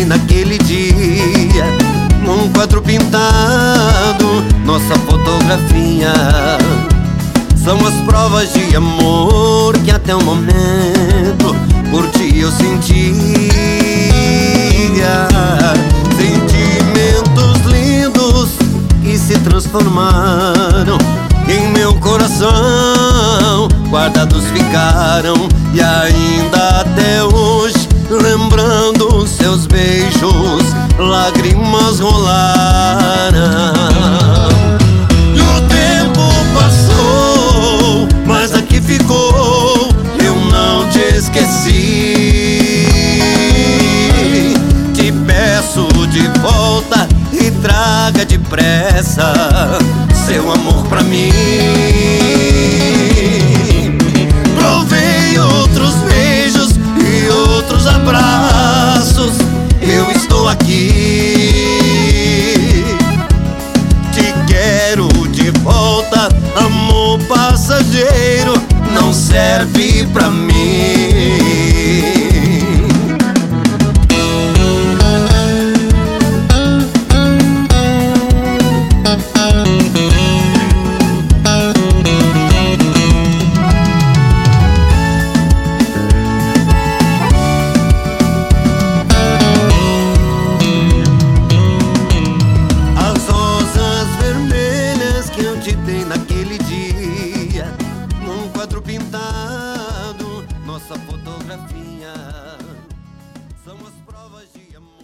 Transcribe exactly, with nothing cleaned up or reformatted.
dei naquele dia, num quadro pintado, nossa fotografia. São as provas de amor que até o momento por ti eu sentia. Sentimentos lindos que se transformaram em meu coração, guardados ficaram. E ainda até hoje, lembrando seus beijos, lágrimas rolaram. E o tempo passou, mas aqui ficou, eu não te esqueci. Te peço de volta e traga depressa seu amor pra mim. Provei outros beijos e outros abraços, eu estou aqui. Te quero de volta, amor passageiro, não serve pra mim. Naquele dia, num quadro pintado, nossa fotografia. São as provas de amor.